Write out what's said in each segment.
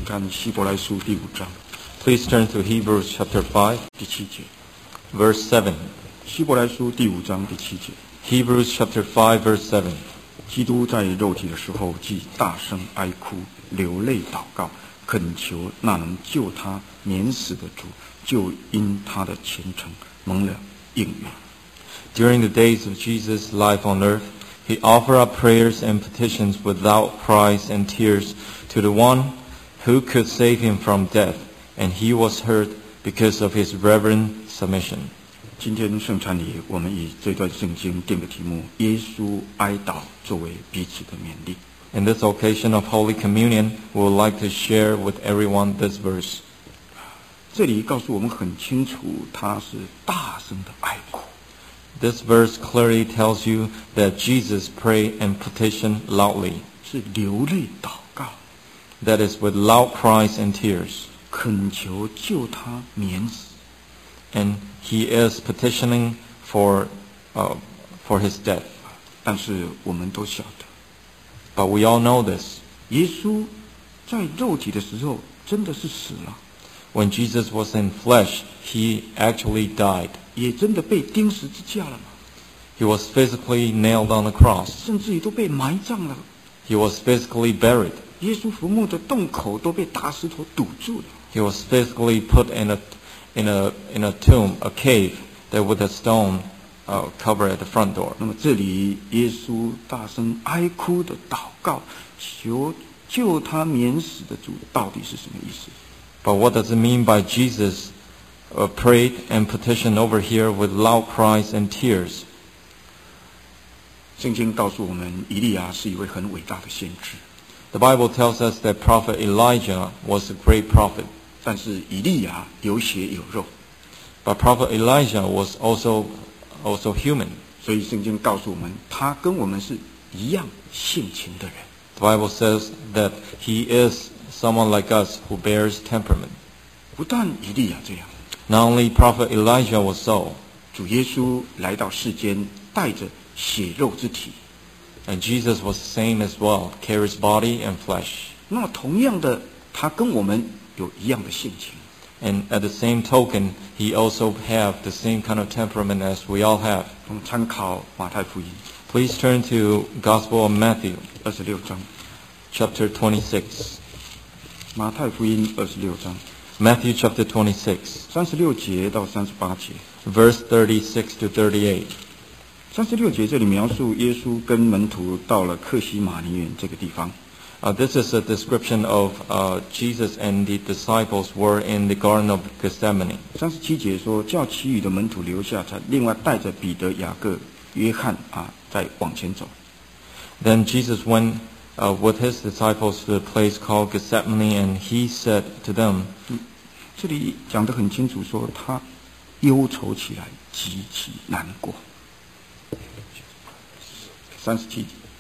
看希伯来书第5章 Please turn to Hebrews chapter 5, 第7节。 verse 7. 希伯来书第5章第7节。 Hebrews chapter 5, verse 7. 基督在肉体的时候，既大声哀哭，流泪祷告，恳求那能救他免死的主，就因他的虔诚蒙了应允。 During the days of Jesus' life on earth, he offered up prayers and petitions without cries and tears to the one who could save him from death, and he was heard because of his reverent submission. 今天圣餐礼，我们以这段圣经定的题目“耶稣哀悼”作为彼此的勉励。 In this occasion of Holy Communion, we would like to share with everyone this verse. 这里告诉我们很清楚，他是大声的哀哭。 This verse clearly tells you that Jesus prayed and petitioned loudly. 是流泪祷告， That is, with loud cries and tears. 恳求救他免死。 And he is petitioning for his death. 但是我们都晓得， But we all know this. 耶稣在肉体的时候真的是死了， When Jesus was in flesh, he actually died. 也真的被钉十字架了嘛， He was physically nailed on the cross. 甚至于都被埋葬了。 He was physically buried. 耶稣坟墓的洞口都被大石头堵住了。 He was physically put in a tomb, a cave, that with a stone cover at the front door. 那么这里耶稣大声哀哭的祷告，求救他免死的主，到底是什么意思？ But what does it mean by Jesus prayed and petitioned over here with loud cries and tears? 圣经告诉我们，以利亚是一位很伟大的先知， The Bible tells us that Prophet Elijah was a great prophet. 但是以利亚有血有肉， But Prophet Elijah was also human. 所以圣经告诉我们，他跟我们是一样性情的人。 The Bible says that he is someone like us who bears temperament. 不但以利亚这样， Not only Prophet Elijah was so, 主耶稣来到世间，带着血肉之体。 and Jesus was the same as well, carries body and flesh. 那么同样的，他跟我们有一样的性情。 And at the same token, he also have the same kind of temperament as we all have. 我们参考马太福音 Please turn to Gospel of Matthew, 26章， chapter 26. 马太福音26章 Matthew chapter 26, 36节到38节。 verse 36 to 38. 36节这里描述耶稣跟门徒到了客西马尼园这个地方。 This is a description of Jesus and the disciples were in the Garden of Gethsemane. 37节说，叫其余的门徒留下，才另外带着彼得、雅各、约翰再往前走。 Then Jesus went with his disciples to a place called Gethsemane, and he said to them, 这里讲得很清楚说，他忧愁起来，极其难过。37节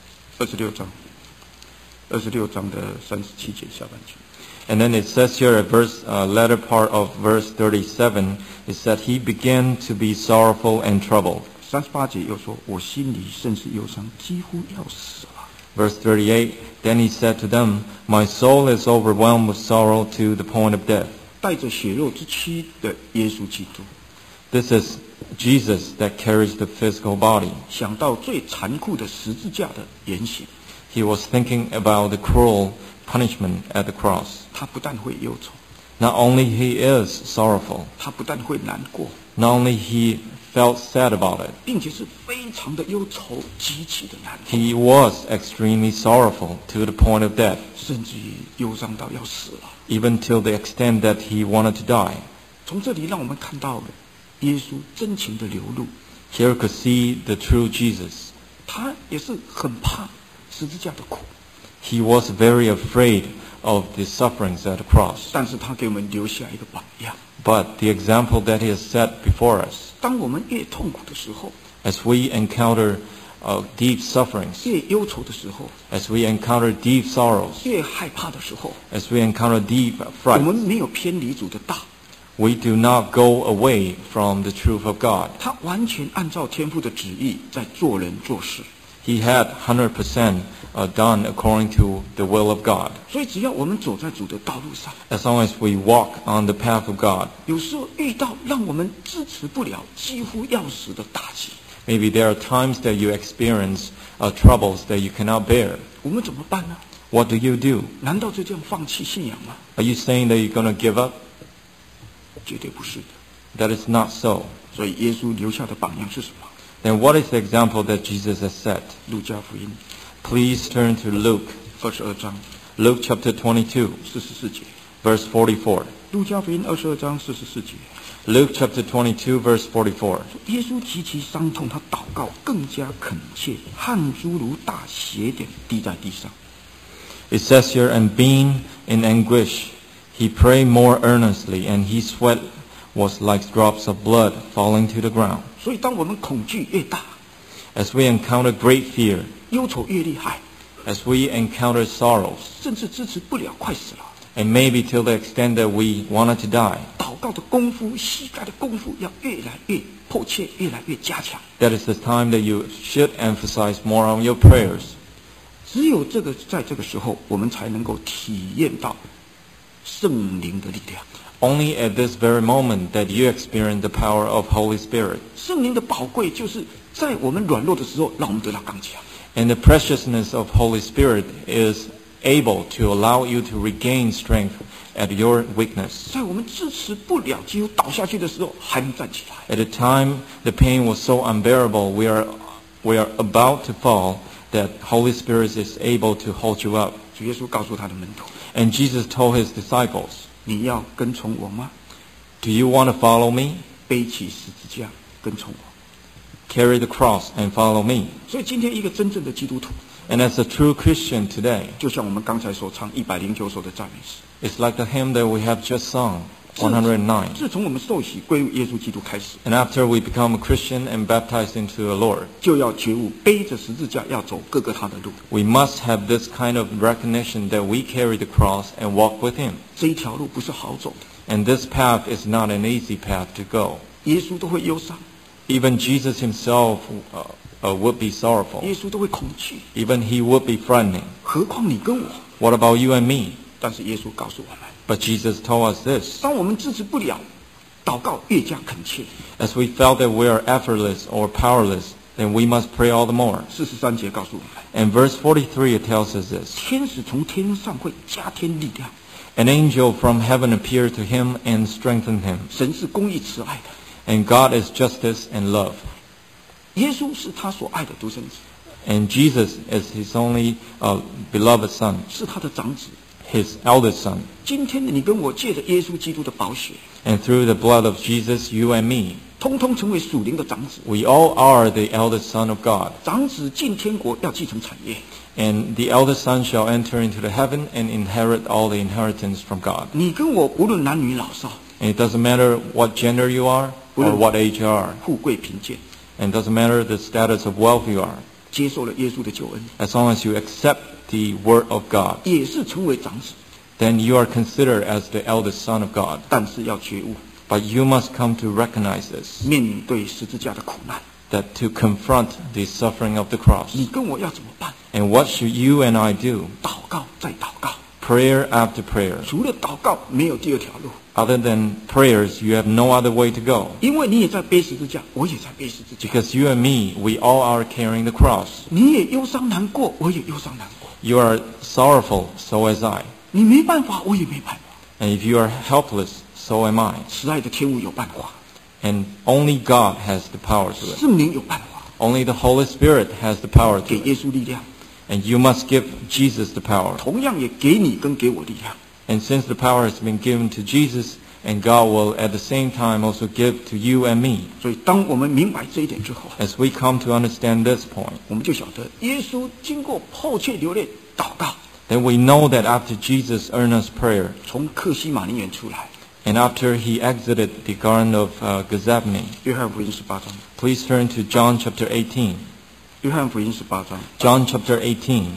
，26章的37节下半句。 and then it says here at latter part of verse 37, it said he began to be sorrowful and troubled. 38节又说，我心里甚是忧伤，几乎要死了。 Verse 38, then he said to them, my soul is overwhelmed with sorrow to the point of death. 带着血肉之躯的耶稣基督， This is Jesus that carries the physical body. 想到最残酷的十字架的严刑， He was thinking about the cruel punishment at the cross. 他不但会忧愁， Not only he is sorrowful, 他不但会难过， not only he felt sad about it, 并且是非常的忧愁，极其的难过， he was extremely sorrowful to the point of death, 甚至于忧伤到要死了。 even till the extent that he wanted to die. 从这里让我们看到了耶稣真情的流露， Here we could see the true Jesus. 他也是很怕十字架的苦， He was very afraid of the sufferings at the cross. 但是他给我们留下一个榜样。 But the example that he has set before us, 当我们越痛苦的时候， as we encounter deep sufferings, 越忧愁的时候， as we encounter deep sorrows, 越害怕的时候， as we encounter deep 我 fright, 们没有偏离主的道， we do not go away from the truth of God. 他完全按照天父的旨意在做人做事。 he had 100% done according to the will of God. 所以只要我们走在主的道路上， As long as we walk on the path of God, 有时候遇到让我们支持不了、几乎要死的打击， maybe there are times that you experience troubles that you cannot bear. 我们怎么办呢？ What do you do? 难道就这样放弃信仰吗？ Are you saying that you're going to give up? 绝对不是的。 That is not so. 所以耶稣留下的榜样是什么？ Then what is the example that Jesus has set? 路加福音 Please turn to Luke, 22章 Luke chapter 22, 44节。 verse 44. 路加福音22章44节， Luke chapter 22, verse 44. 耶稣极其伤痛，他祷告更加恳切，汗珠如大血点滴在地上。 It says here, and being in anguish, he prayed more earnestly, and his sweat was like drops of blood falling to the ground. 所以，当我们恐惧越大， As we encounter great fear, 忧愁越厉害， as we encounter sorrows, 甚至支持不了，快死了。 and maybe till the extent that we wanted to die, 祷告的功夫，膝盖的功夫要越来越迫切，越来越加强。 that is the time that you should emphasize more on your prayers. 只有在这个时候，我们才能够体验到圣灵的力量。 Only at this very moment that you experience the power of Holy Spirit. 圣灵的宝贵，就是在我们软弱的时候，让我们得到刚强。 And the preciousness of Holy Spirit is able to allow you to regain strength at your weakness. 在我们支持不了，几乎倒下去的时候，还能站起来。 At the time the pain was so unbearable, we are about to fall, that Holy Spirit is able to hold you up. 主耶稣告诉他的门徒 And Jesus told his disciples, 你要跟从我吗？ do you want to follow me? 背起十字架跟从我。 Carry the cross and follow me. 所以今天一个真正的基督徒， And as a true Christian today, 就像我们刚才所唱109首的赞美诗， it's like the hymn that we have just sung, 109. 自从我们受洗归入耶稣基督开始， And after we become a Christian and baptized into the Lord, 就要觉悟背着十字架要走各个他的路。 we must have this kind of recognition that we carry the cross and walk with Him. 这一条路不是好走的， And this path is not an easy path to go. 耶稣都会忧伤， Even Jesus himself would be sorrowful. 耶稣都会恐惧， Even he would be frightening. 何况你跟我？ What about you and me? 但是耶稣告诉我们， But Jesus told us this. 当我们支持不了，祷告越加恳切。 As we felt that we are effortless or powerless, then we must pray all the more. 43节告诉我们， And verse 43, it tells us this. 天使从天上会加添力量， An angel from heaven appeared to him and strengthened him. 神是公义慈爱的， And God is justice and love. 耶稣是他所爱的独生子， And Jesus is his only beloved son, 是他的长子。 his eldest son. 今天你跟我借着耶稣基督的宝血， And through the blood of Jesus, you and me, 通通成为属灵的长子。 we all are the eldest son of God. 长子进天国要继承产业， And the eldest son shall enter into the heaven and inherit all the inheritance from God. 你跟我无论男女老少， And it doesn't matter what gender you are or what age you are. 富贵贫贱， And it doesn't matter the status of wealth you are. 接受了耶稣的救恩， As long as you accept the word of God, 也是成为长子。 then you are considered as the eldest son of God. 但是要觉悟， But you must come to recognize this, 面对十字架的苦难， that to confront the suffering of the cross. 你跟我要怎么办？ And what should you and I do? 祷告再祷告， Prayer after prayer. 除了祷告没有第二条路， Other than prayers, you have no other way to go. 因为你也在背十字架，我也在背十字架， Because you and me, we all are carrying the cross. 你也忧伤难过，我也忧伤难过， You are sorrowful, so as I. 你没办法，我也没办法。 And if you are helpless, so am I. 慈爱的天父有办法， And only God has the power to it. 圣灵有办法， Only the Holy Spirit has the power 给 to 耶 it. 稣力量， And you must give Jesus the power. 同样也给你跟给我力量。 And since the power has been given to Jesus, and God will at the same time also give to you and me. 所以，当我们明白这一点之后， As we come to understand this point, 我们就晓得耶稣经过迫切流泪祷告， then we know that after Jesus' earnest prayer, 从克西马尼园出来， and after he exited the Garden of Gethsemane, 约翰福音18章， please turn to John chapter 18. 约翰福音18章。 John chapter 18.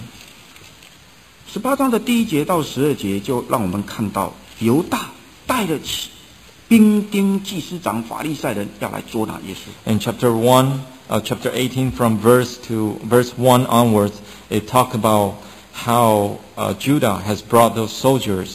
18章的第1节到12节，就让我们看到犹大带了兵丁、祭司长、法利赛人要来捉拿耶稣。 In chapter 1, chapter 18 from verse 1 onwards, it talks about how Judah has brought those soldiers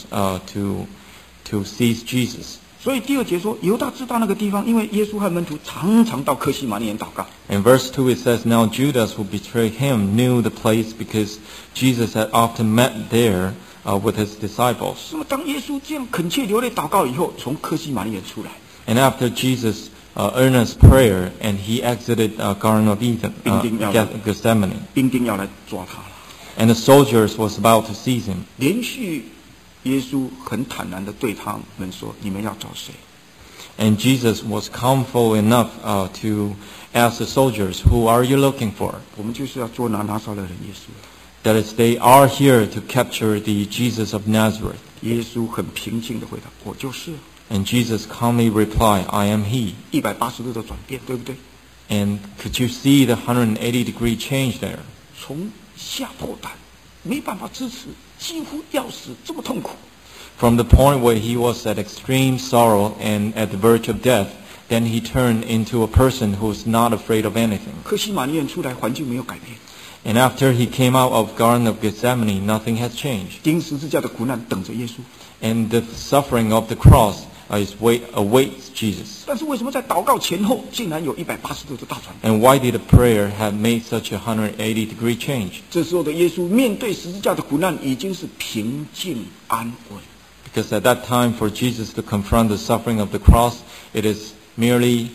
to seize Jesus. 所以第2节说，犹大知道那个地方，因为耶稣和门徒常常到客西马尼园祷告。 In verse 2 it says, Now Judas who betrayed him knew the place because Jesus had often met there with his disciples. 那么当耶稣这样恳切流泪祷告以后，从客西马尼园出来， And after Jesus' earnest prayer and he exited Garden of Eden, Gethsemane, 兵丁要来抓他了。 and the soldiers was about to seize him. 连续耶稣很坦然地对他们说：“你们要找谁？” And Jesus was comfortable enough to ask the soldiers, Who are you looking for? 我们就是要捉拿拿撒勒人耶稣。 That is, they are here to capture the Jesus of Nazareth. 耶稣很平静地回答：“我就是。” And Jesus calmly replied, I am he. 180度的转变，对不对？ And could you see the 180-degree change there? 从吓破胆，没办法支持，几乎要死，这么痛苦。 From the point where he was at extreme sorrow and at the verge of death, then he turned into a person who is not afraid of anything. 客西马尼园出来，环境没有改变。 And after he came out of Garden of Gethsemane, nothing has changed. 钉十字架的苦难等着耶稣。 And the suffering of the cross awaits Jesus. 但是为什么在祷告前后，竟然有180度的大转变？ And why did the prayer have made such a 180-degree change? 这时候的耶稣面对十字架的苦难，已经是平静安稳。 Because at that time, for Jesus to confront the suffering of the cross, it is merely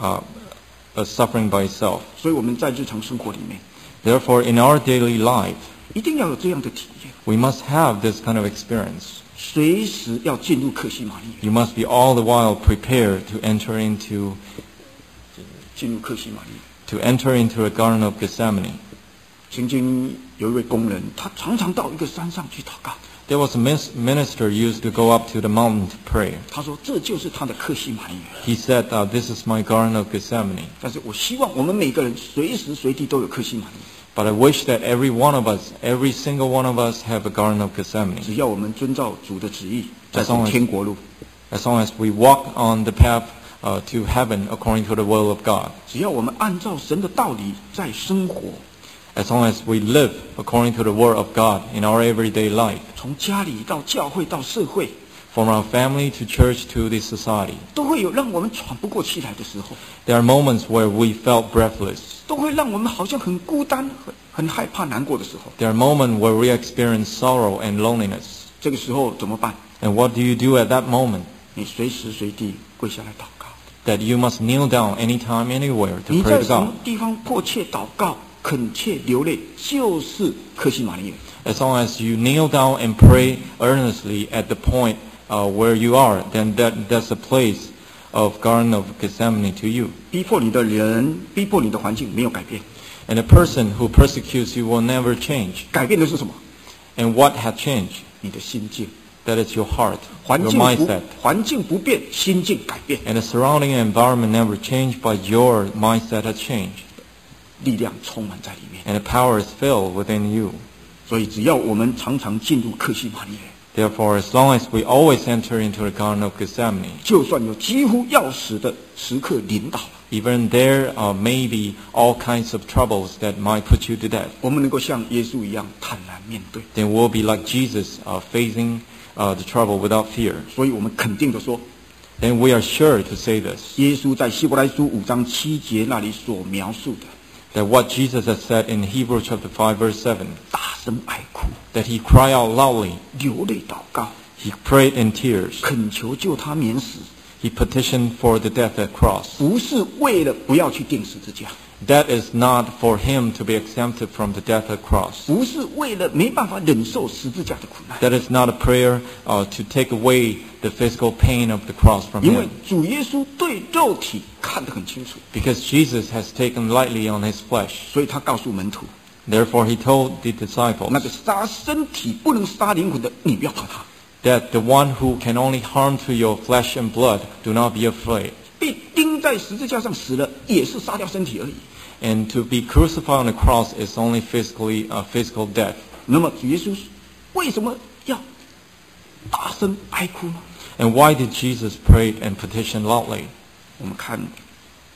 a suffering by itself. 所以我们在日常生活里面， Therefore, in our daily life, 一定要有这样的体验， we must have this kind of experience. 随时要进入客西马尼园， You must be all the while prepared to enter into 进入客西马尼园。 the Garden of Gethsemane. 曾经有一位工人，他常常到一个山上去祷告。 There was a minister used to go up to the mountain to pray. 他说这就是他的客西马尼园。 He said, This is my Garden of Gethsemane. 但是我希望我们每个人随时随地都有客西马尼园。 But I wish that every one of us, every single one of us, have a Garden of 只 Gethsemane. 要我们遵照主的旨意，在走天国路； As long as we walk on the path to heaven according to the will of God. 只要我们按照神的道理在生活， As long as we live according to the word of God in our everyday life. 从家里到教会到社会， From our family to church to the society. 都会有让我们喘不过气来的时候， There are moments where we felt breathless. 都会让我们好像很孤单、很害怕、难过的时候。 There are moments where we experience sorrow and loneliness. 这个时候怎么办？ And what do you do at that moment? 你随时随地跪下来祷告。 That you must kneel down anytime, anywhere to 你 pray 在 to 什么 God. 地方迫切祷告、恳切流泪，就是客西马尼园。 As long as you kneel down and pray earnestly at the point where you are, then that's a place of Garden of Gethsemane to you. 逼迫你的人、逼迫你的环境没有改变， And the person who persecutes you will never change. 改变的是什么？ And what had changed? 你的心境。 That is your heart, 环 your 境不 mindset. 环境不变，心境改变， And the surrounding environment never changed, but your mindset has changed. 力量充满在里面。 And the power is filled within you. 所以只要我们常常进入客西马尼园， Therefore, as long as we always enter into the Garden of Gethsemane, 就算有几乎要死的时刻临到了， even there may be all kinds of troubles that might put you to death, 我们能够像耶稣一样坦然面对。 then we'll be like Jesus, facing the trouble without fear. 所以我们肯定的说， Then we are sure to say this, 耶稣在希伯来书5章7节那里所描述的， that what Jesus has said in Hebrews chapter 5 verse 7, 大声哀哭、 that he cried out loudly, 流泪祷告、 he prayed in tears, 恳求救他免死， he petitioned for the death at cross. 不是为了不要去钉十字架， That is not for him to be exempted from the death at cross. 不是为了没办法忍受十字架的苦难， That is not a prayer to take away the physical pain of the cross from 因为 him. 主耶稣对肉体看得很清楚， Because Jesus has taken lightly on his flesh. 所以他告诉门徒， Therefore he told the 那 disciples 个杀身体不能杀灵魂的，你不要怕他， that the one who can only harm to your flesh and blood, do not be afraid. 被钉在十字架上死了，也是杀掉身体而已。 And to be crucified on the cross is only physical death. 那么主耶稣为什么要大声哀哭呢？ And why did Jesus pray and petition loudly? 我们看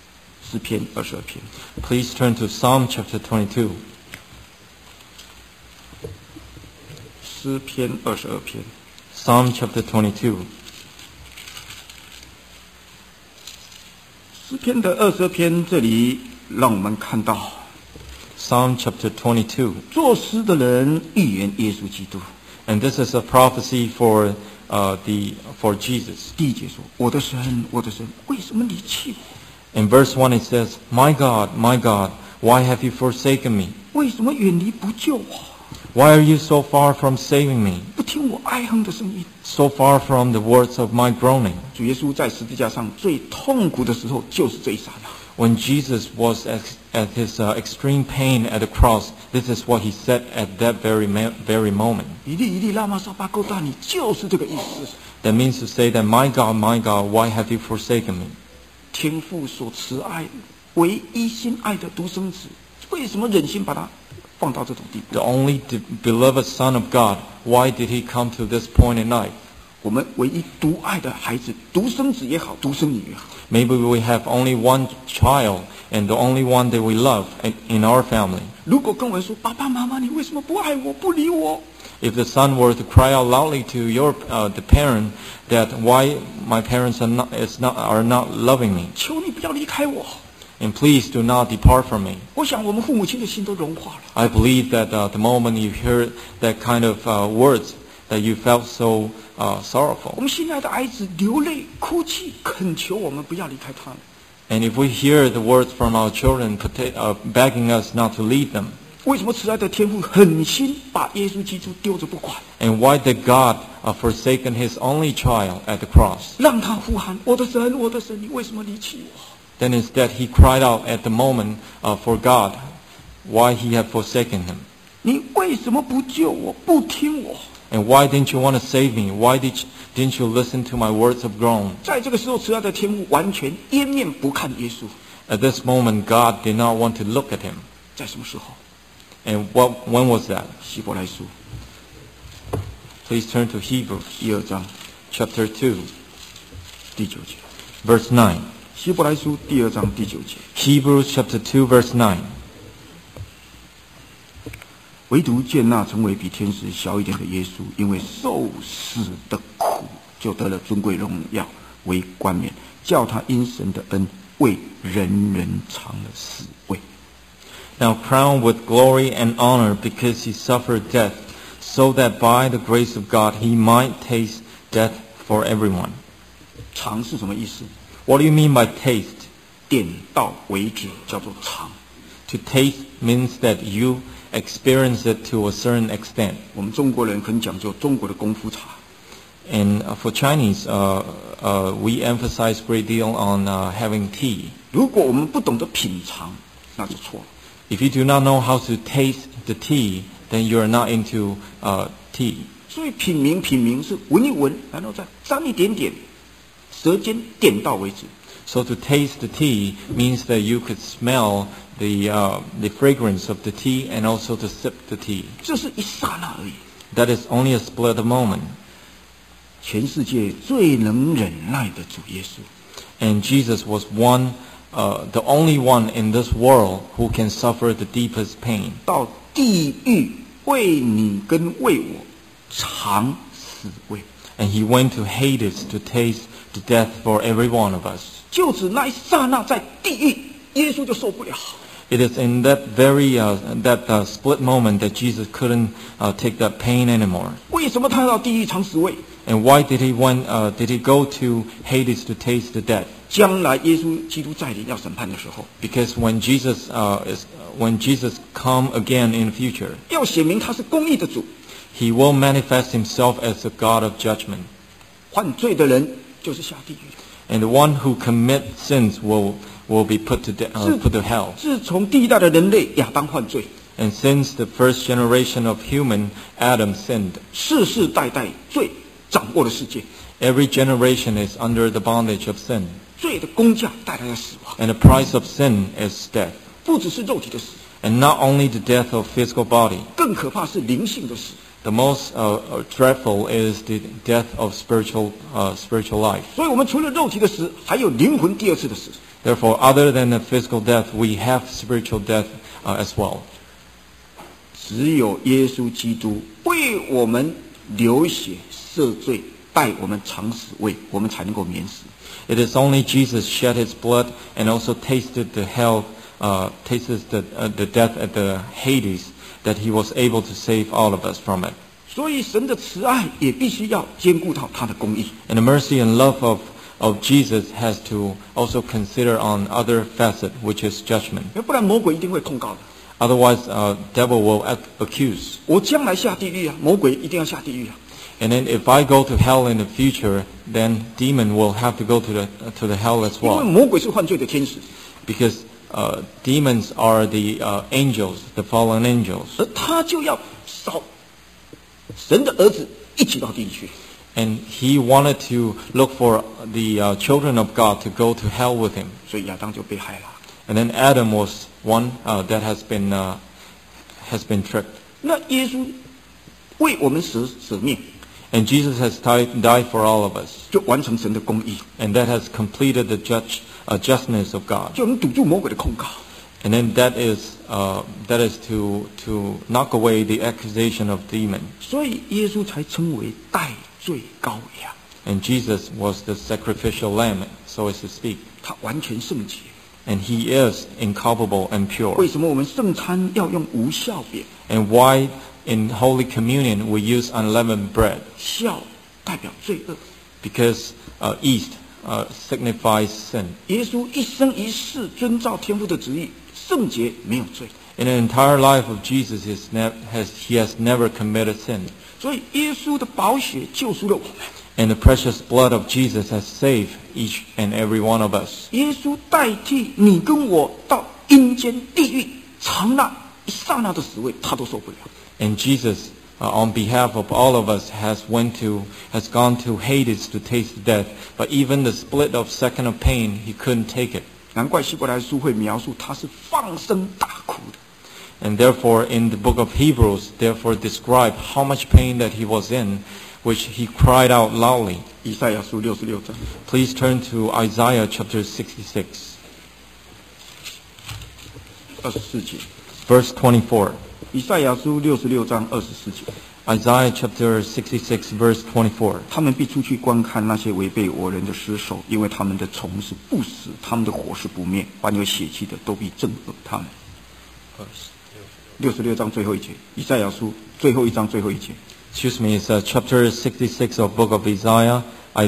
诗篇22篇。 Please turn to Psalm chapter 22. 诗篇22篇。 Psalm chapter 22. 诗篇的22篇，这里让我们看到 Psalm chapter 22. 作诗的人预言耶稣基督。 And this is a prophecy for Jesus. 第1节说：“我的神，我的神，为什么离弃我？ In verse 1 it says, my God, why have you forsaken me? 为什么远离不救我？ Why are you so far from saving me? 不听我哀哼的声音。” So far from the words of my groaning. 主耶稣在十字架上最痛苦的时候，就是这一刹那。 When Jesus was at his extreme pain at the cross, this is what he said at that very moment. 以利以利拉玛撒巴勾大尼，就是这个意思。 That means to say that, my God, why have you forsaken me? 天父所慈爱、唯一心爱的独生子，为什么忍心把他放到这种地步？ The only beloved Son of God, why did he come to this point in life? 我们唯一独爱的孩子，独生子也好，独生女也好， Maybe we have only one child and the only one that we love in our family. 如果跟我们说：“爸爸妈妈，你为什么不爱我，不理我？” If the son were to cry out loudly to the parent that why my parents are not loving me, 求你不要离开我。 and please do not depart from me. 我想我们父母亲的心都融化了。 I believe that the moment you hear that kind of words, that you felt so 我 sorrowful. 们心爱的孩子流泪哭泣，恳求我们不要离开他们。 And if we hear the words from our children begging us not to leave them, 为什么慈爱的天父狠心把耶稣基督丢着不管， and why did God forsaken his only child at the cross? 让他呼喊：“我的神，我的神，你为什么离弃我？” Then instead he cried out at the moment for God, why he had forsaken him. 你为什么不救我，不听我？ And why didn't you want to save me? Why didn't you listen to my words of groan? 在这个时候，慈爱的天父完全掩面不看耶稣。 At this moment, God did not want to look at him. 在什么时候？ And when was that? 希伯来书 Please turn to Hebrews 第2章 chapter 2, 第9节。 verse 9. 希伯来书第2章第9节。 Hebrews chapter 2, verse 9. 唯独见那成为比天使小一点的耶稣，因为受死的苦，就得了尊贵荣耀为冠冕，叫他因神的恩为人人尝了死味。 Now crowned with glory and honor because he suffered death, so that by the grace of God he might taste death for everyone. 尝是什么意思？ What do you mean by taste? 点到为止，叫做尝。 To taste means that you experience it to a certain extent. 我们中国人很讲究中国的功夫茶。 And for Chinese, we emphasize a great deal on having tea. 如果我们不懂得品尝，那就错了。 If you do not know how to taste the tea, then you are not into tea. 所以品茗是闻一闻，然后再沾一点点，舌尖点到为止。 So to taste the tea means that you could smell the fragrance of the tea and also to sip the tea. 这是一刹那而已。 That is only a split of a moment. 全世界最能忍耐的主耶稣， And Jesus was the only one in this world who can suffer the deepest pain. 到地狱为你跟为我尝死味。 And he went to Hades to taste the death for every one of us. 就指那一刹那，在地狱，耶稣就受不了。 It is in that very split moment that Jesus couldn't take that pain anymore. 为什么他要到地狱尝死味？ And why did he go to Hades to taste the death? 将来耶稣基督再临要审判的时候， Because when Jesus come again in the future, 要显明他是公义的主。 he will manifest himself as a God of judgment. 犯罪的人就是下地狱。 And the one who commit sins will be put to hell. 自从第一代的人类亚当犯罪， And since the first generation of human, Adam sinned. 世世代代罪掌握了世界， Every generation is under the bondage of sin. 罪的工价带来了死亡， And the price of sin is death. 不只是肉体的死， And not only the death of physical body. 更可怕是灵性的死。 The most dreadful is the death of spiritual life. 所以我们除了肉体的死，还有灵魂第二次的死。 Therefore, other than the physical death, we have spiritual death as well. 只有耶稣基督为我们流血赦罪，代我们尝死味，我们才能够免死。 It is only Jesus shed his blood and also tasted the hell, tasted the death at the Hades, that he was able to save all of us from it. 所以神的慈爱也必须要兼顾到他的公义。 And the mercy and love of Jesus has to also consider on other facet, which is judgment. 不然魔鬼一定会控告的。 Otherwise, devil will accuse. 我将来下地狱啊，魔鬼一定要下地狱啊。 And then if I go to hell in the future, then demon will have to go to the hell as 因为 well. 魔鬼是犯罪的天使， Because demons are the angels, the fallen angels. 而他就要扫神的儿子一起到地狱去。 And he wanted to look for the children of God to go to hell with him. 所以亚当就被害了。 And then Adam was one that has been tricked. 那耶稣为我们舍命， And Jesus has died for all of us. 就完成神的公义， And that has completed the justness of God. 就能堵住魔鬼的控告。 And then that is to knock away the accusation of demon. 所以耶稣才称为代罪羔羊， And Jesus was the sacrificial lamb, so as to speak. 他完全圣洁。 And he is incomparable and 为 pure. 什么我们圣餐要用无酵饼？ And why in Holy Communion we use unleavened bread? 酵代表罪恶。 Because yeast signifies sin. 耶稣一生一世遵照天父的旨意，圣洁没有罪。 In the entire life of Jesus, he has never committed sin. 所以耶稣的宝血救赎了我们。 And the precious blood of Jesus has saved each and every one of us. 耶稣代替你跟我到阴间地狱尝那一刹那的死味，他都受不了。 And Jesus, on behalf of all of us, has gone to Hades to taste death. But even the split of second of pain, he couldn't take it. 难怪希伯来书会描述他是放声大哭的。 And therefore, in the book of Hebrews, therefore describe how much pain that he was in, which he cried out loudly. 以赛亚书66章 Please turn to Isaiah chapter 66, 24节。 verse 24. 以赛亚书66章24节。 Isaiah chapter 66, verse 24. 他们必出去观看那些违背我人的尸首，因为他们的虫是不死，他们的火是不灭，凡有血气的都必憎恶他们。66章最后一节，以赛亚书最后一章最后一节。 Excuse me, it's chapter 66 of book of Isaiah,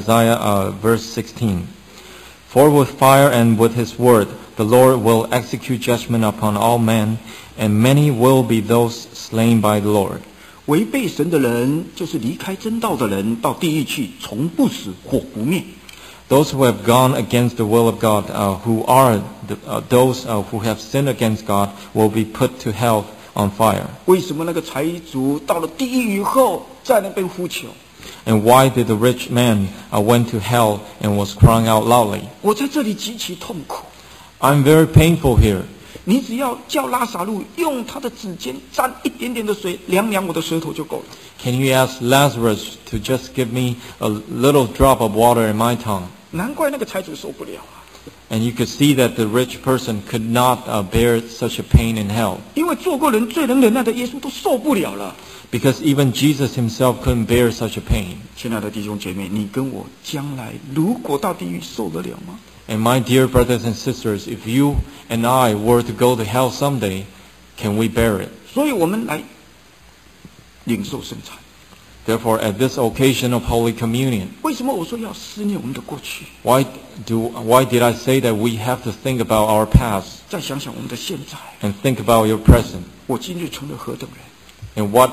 verse 16. For with fire and with his word, the Lord will execute judgment upon all men, and many will be those slain by the Lord. 违背神的人，就是离开真道的人，到地狱去，从不死，火不灭。 Those who have gone against the will of God, who are those who have sinned against God, will be put to hell on fire. 为什么那个财主到了地狱以后，在那边呼求？ And why did the rich man went to hell and was crying out loudly? 我在这里极其痛苦。 I'm very painful here. 你只要叫拉撒路用他的指尖沾一点点的水，凉凉我的舌头就够了。 Can you ask Lazarus to just give me a little drop of water in my tongue? 难怪那个财主受不了啊！ And you could see that the rich person could not bear such a pain in hell. 因为做过人最能忍耐的耶稣都受不了了。 Because even Jesus himself couldn't bear such a pain. 亲爱的弟兄姐妹，你跟我将来如果到地狱受得了吗？ And my dear brothers and sisters, if you and I were to go to hell someday, can we bear it? 所以我们来领受圣餐。 Therefore, at this occasion of Holy Communion, 为什么我说要思念我们的过去？ why did I say that we have to think about our past 再想想我们的现在， and think about your present? 我今日成了何等人？ And what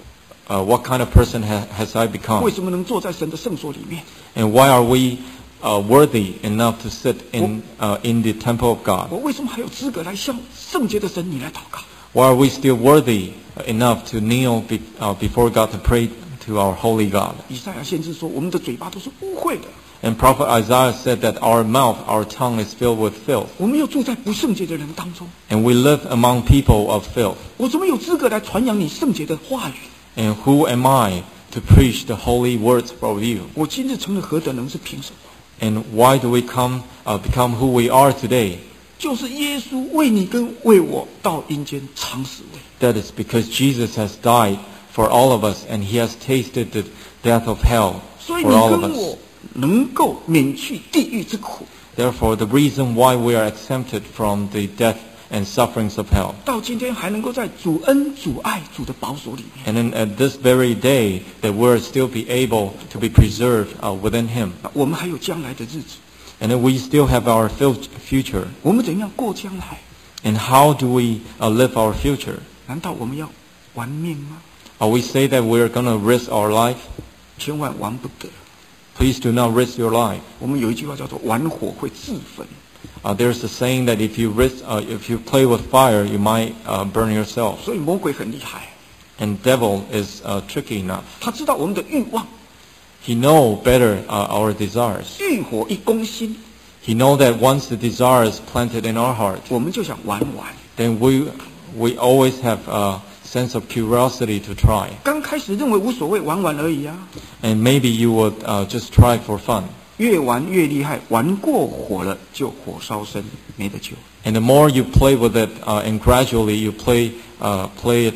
kind of person has I become? 为什么能坐在神的圣所里面？ And why are we worthy enough to sit in the temple of God? 我为什么还有资格来向圣洁的神你来祷告？ Why are we still worthy enough to kneel before God to pray to our holy God? 以赛亚先知说，我们的嘴巴都是污秽的， And Prophet Isaiah said that our mouth, our tongue is filled with filth. 我们又住在不圣洁的人当中， And we live among people of filth. 我怎么有资格来传扬你圣洁的话语？ And who am I to preach the holy words for you? 我今日成了何等人是凭什么？ And why do we become who we are today? 就是耶稣为你跟为我到阴间尝死味。 That is because Jesus has died for all of us, and He has tasted the death of hell 所以 for 你 all of 跟 us. 我能够免去地狱之苦， Therefore, the reason why we are exempted from the death and sufferings of hell. 到今天还能够在主恩、主爱、主的保守里面， And then at this very day, that we'll still be able to be preserved within Him. 我们还有将来的日子， And then we still have our future. 我们怎样过将来？ And how do we live our future? 难道我们要玩命吗？ We say that we're going to risk our life. 千万玩不得。 Please do not risk your life. 我们有一句话叫做“玩火会自焚 There's a saying that if you play with fire, you might burn yourself. ”， 所以魔鬼很厉害， And devil is tricky enough. 他知道我们的欲望， He know better our desires. 欲火一攻心， He know that once the desire is planted in our heart, 我们就想玩玩。 then we always have a sense of curiosity to try. 刚开始认为无所谓，玩玩而已啊， And maybe you would just try for fun. 越玩越厉害，玩过火了就火烧身，没得救。 And the more you play with it, and gradually you play it,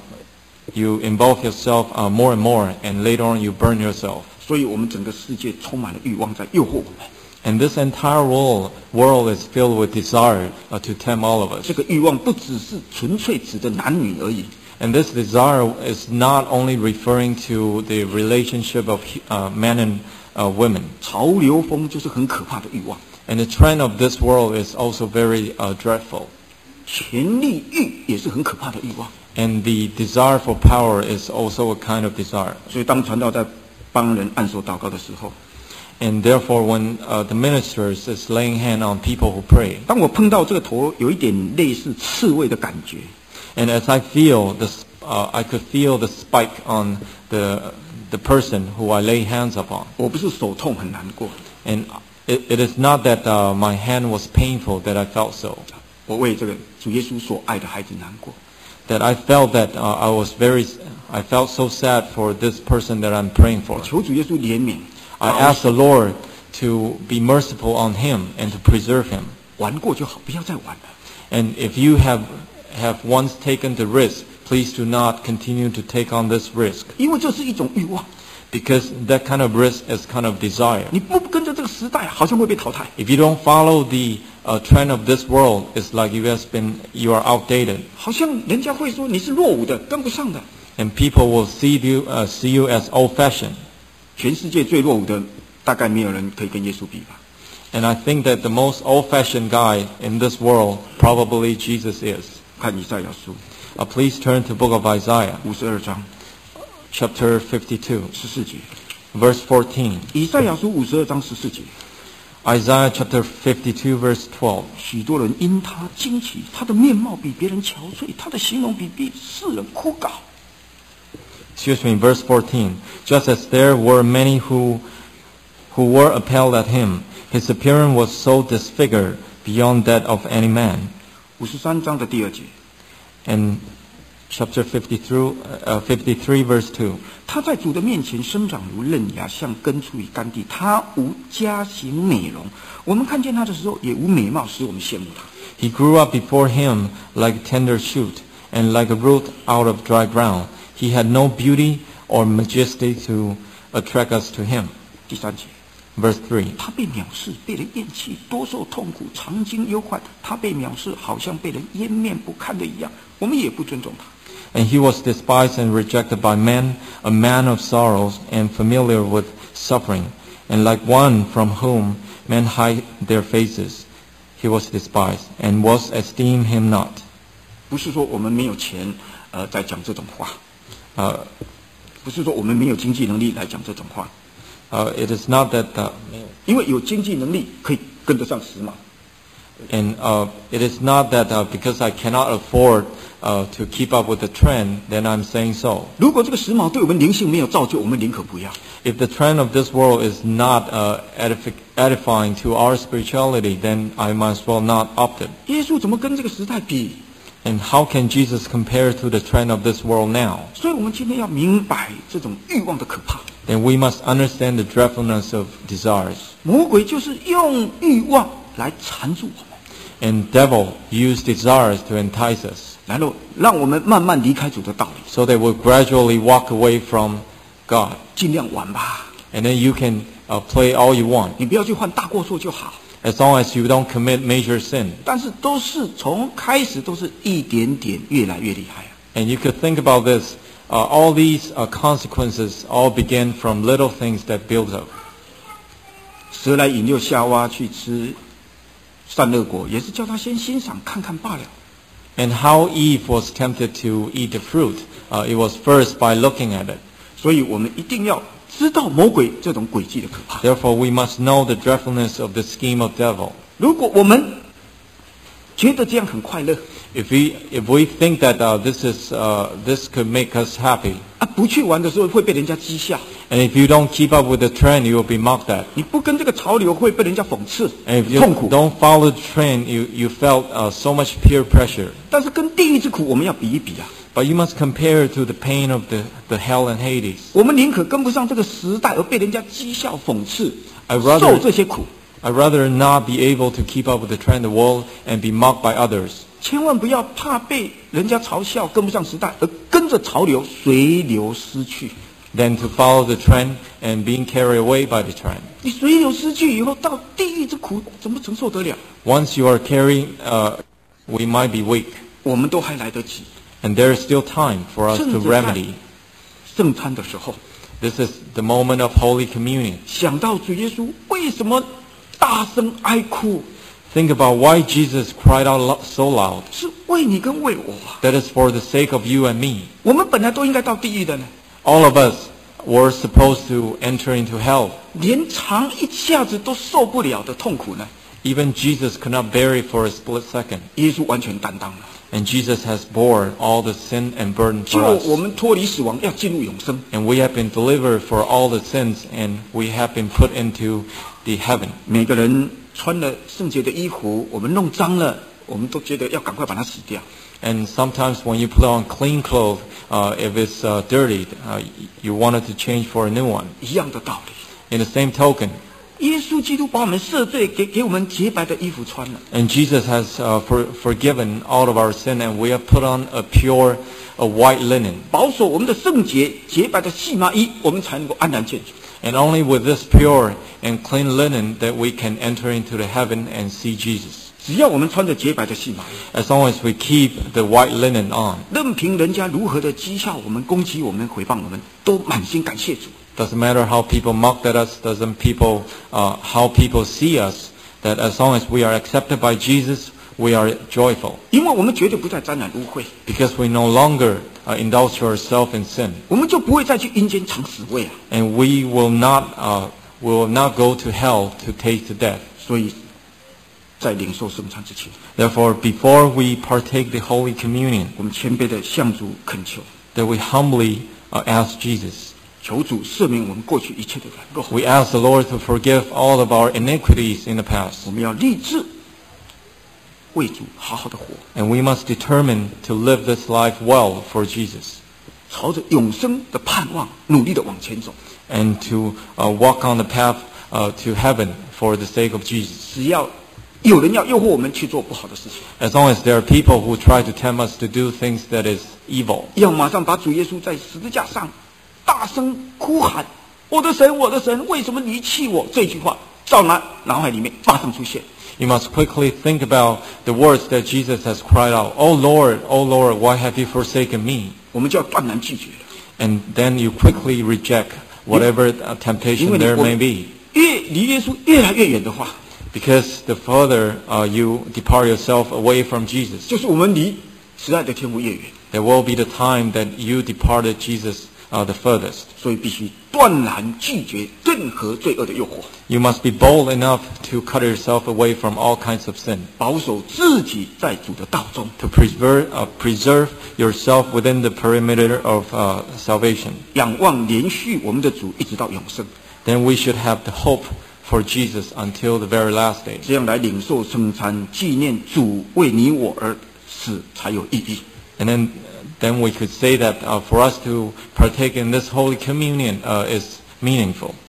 you involve yourself more and more, and later on you burn yourself. 所以我们整个世界充满了欲望在诱惑我们。 And this entire world is filled with desire to tempt all of us. 这个欲望不只是纯粹指的男女而已， And this desire is not only referring to the relationship of men and women. 潮流风就是很可怕的欲望， And the trend of this world is also very dreadful. 权力欲也是很可怕的欲望。 And the desire for power is also a kind of desire. 所以当传道在帮人按手祷告的时候， And therefore, when the ministers is laying hand on people who pray, 当我碰到这个头有一点类似刺猬的感觉， and as I feel this, I could feel the spike on the person who I lay hands upon. 我不是手痛很难过， And it is not that my hand was painful that I felt so. 我为这个主耶稣所爱的孩子难过。 That I felt that I felt so sad for this person that I'm praying for. 求主耶稣怜悯， I asked the Lord to be merciful on him and to preserve him. 玩过就好，不要再玩了。 And if you have once taken the risk, please do not continue to take on this risk, 因为这是一种欲望， because that kind of risk is kind of desire. 你不跟着这个时代，好像会被淘汰。 If you don't follow the trend of this world, it's like you are outdated, 好像人家会说你是落伍的，跟不上的。 and people will see you as old-fashioned. 全世界最落伍的，大概没有人可以跟耶稣比吧。 And I think that the most old-fashioned guy in this world, probably Jesus is. 看以赛亚书 Please turn to the book of Isaiah, 52章 chapter 52, 14节。 verse 14. 以赛亚书52章14节， Isaiah chapter 52, verse 12. 许多人因他惊奇，他的面貌比别人憔悴，他的形容比世人枯槁。 Excuse me, verse 14. Just as there were many who were appalled at him, his appearance was so disfigured beyond that of any man. 53章的第2节， And chapter 53, verse 2. 他在主的面前生长如嫩芽，像根出于干地。他无佳形美容，我们看见他的时候也无美貌，使我们羡慕他。 He grew up before him like a tender shoot, and like a root out of dry ground. He had no beauty or majesty to attract us to him. 第3节， Verse 3. 他被藐视，被人厌弃，多受痛苦，常经忧患。他被藐视，好像被人湮灭不堪的一样，我们也不尊重他。 And he was despised and rejected by men, a man of sorrows and familiar with suffering. And like one from whom men hide their faces, he was despised and was esteemed him not. 不是说我们没有钱，在讲这种话， 不是说我们没有经济能力来讲这种话， It is not that, 因为有经济能力可以跟得上时髦。 and it is not that because I cannot afford to keep up with the trend, then I'm saying so. 如果这个时髦对我们灵性没有造就，我们宁可不要。 If the trend of this world is not edifying to our spirituality, then I might as well not opt it. 耶稣怎么跟这个时代比？ And how can Jesus compare to the trend of this world now? 所以我们今天要明白这种欲望的可怕。 then we must understand the dreadfulness of desires. 魔鬼就是用欲望来缠住我们， And devil used desires to entice us, 然后让我们慢慢离开主的道理， so they will gradually walk away from God. 尽量玩吧， And then you can play all you want, 你不要去犯大过错就好。 as long as you don't commit major sin. 但是都是从开始都是一点点越来越厉害啊。 And you could think about this. All these consequences all begin from little things that build up. 蛇来引诱夏娃去吃善恶果，也是叫他先欣赏看看罢了。 And how Eve was tempted to eat the fruit, it was first by looking at it. 所以我们一定要知道魔鬼这种诡计的可怕。 Therefore, we must know the dreadfulness of the scheme of devil. 如果我们觉得这样很快乐 If we think that this could make us happy, 啊，不去玩的时候会被人家讥笑， and if you don't keep up with the trend, you will be mocked at. 你不跟这个潮流会被人家讽刺 And if you 痛苦。 don't follow the trend, you felt so much peer pressure. 但是跟地狱之苦我们要比一比啊， But you must compare it to the pain of the hell and Hades. 我们宁可跟不上这个时代而被人家讥笑讽刺， I'd rather- 受这些苦， I'd rather not be able to keep up with the trend of the world and be mocked by others. 千万不要怕被人家嘲笑跟不上时代，而跟着潮流随流失去。 Than to follow the trend and being carried away by the trend. 你随流失去以后，到地狱之苦怎么承受得了？ Once you are carrying, we might be weak. 我们都还来得及。 And there is still time for us 甚 to 至在 remedy. 圣餐的时候， This is the moment of Holy Communion. 想到主耶稣为什么大声哀哭， Think about why Jesus cried out so loud. 是为你跟为我啊！ That is for the sake of you and me. 我们本来都应该到地狱的呢， All of us were supposed to enter into hell. 连尝一下子都受不了的痛苦呢， Even Jesus could not bear it for a split second. 耶稣完全担当了， And Jesus has borne all the sin and burden 救 for 我 us. 们脱离死亡，要进入永生。 And we have been delivered for all the sins, and we have been put into the heaven. 每个人穿了圣洁的衣服，我们弄脏了，我们都觉得要赶快把它洗掉。 And sometimes when you put on clean clothes, if it's dirty, you wanted to change for a new one. 一样的道理， In the same token, 耶稣基督把我们赦罪，给我们洁白的衣服穿了。 and Jesus has forgiven all of our sin, and we have put on a pure, a white linen. 保守我们的圣洁洁白的细麻衣，我们才能够安然见主。 And only with this pure and clean linen that we can enter into the heaven and see Jesus. 只要我们穿着洁白的细麻衣， As long as we keep the white linen on, 任凭人家如何的讥笑我们、攻击我们、诽谤我们，都满心感谢主。 doesn't matter how people mocked at us, how people see us, that as long as we are accepted by Jesus, we are joyful. 因为我们绝对不再沾染污秽， Because we no longer indulge ourselves in sin. 我们就不会再去阴间尝死味啊。 And we will not go to hell to taste death. 所以，在领受圣餐之前， Therefore, before we partake the Holy Communion, 我们谦卑的向主恳求， that we humbly ask Jesus. 求主赦免我们过去一切的软弱。 We ask the Lord to forgive all of our iniquities in the past. 我们要立志为主好好的活， And we must determine to live this life well for Jesus. 朝着永生的盼望努力的往前走。 And to walk on the path to heaven for the sake of Jesus. 只要有人要诱惑我们去做不好的事情， As long as there are people who try to tempt us to do things that is evil, 要马上把主耶稣在十字架上大声哭喊：“我的神，我的神，为什么离弃我？”这句话在脑海里面马上出现。 you must quickly think about the words that Jesus has cried out, oh Lord, why have you forsaken me? 我们就要断然拒绝了， And then you quickly reject whatever 因 temptation 为 there 我 may 们 be. 越离耶稣越来越远的话， Because the further you depart yourself away from Jesus, 就是我们离慈爱的天父越远。 there will be the time that you departed Jesus the furthest. 所以必须断然拒绝任何罪恶的诱惑， You must be bold enough to cut yourself away from all kinds of sin, 保守自己在主的道中， to preserve yourself within the perimeter of salvation. 仰望连续我们的主一直到永生， Then we should have the hope for Jesus until the very last day. 这样来领受圣餐，纪念主为你我而死才有意义。 And then we could say that for us to partake in this Holy Communion is meaningful.